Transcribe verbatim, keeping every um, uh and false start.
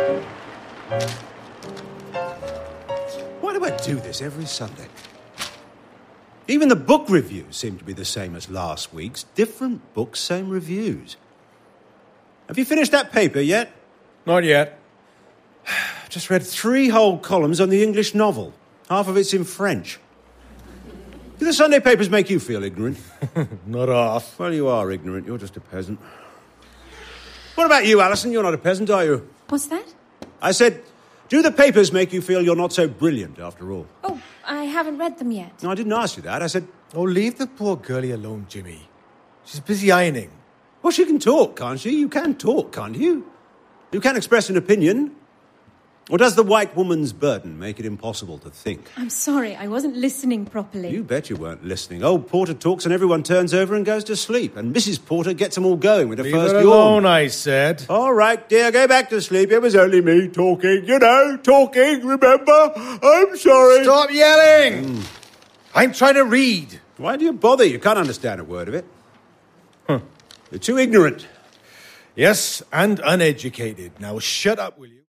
Why do I do this every Sunday? Even the book reviews seem to be the same as last week's. Different books, same reviews. Have you finished that paper yet? Not yet. I've just read three whole columns on the English novel. Half of it's in French. Do the Sunday papers make you feel ignorant? Not half. Well, you are ignorant. You're just a peasant. What about you, Alison? You're not a peasant, are you? What's that? I said, do the papers make you feel you're not so brilliant after all? Oh, I haven't read them yet. No, I didn't ask you that. I said, Oh, leave the poor girlie alone, Jimmy. She's busy ironing. well, she can talk, can't she? You can talk, can't you? You can express an opinion. Or does the white woman's burden make it impossible to think? I'm sorry, I wasn't listening properly. You bet you weren't listening. Old Porter talks and everyone turns over and goes to sleep. And Missus Porter gets them all going with her Leave first her yawn. alone, I said. All right, dear, go back to sleep. It was only me talking, you know, talking, remember? I'm sorry. Stop yelling! I'm trying to read. Why do you bother? You can't understand a word of it. Huh. You're too ignorant. Yes, and uneducated. Now shut up, will you?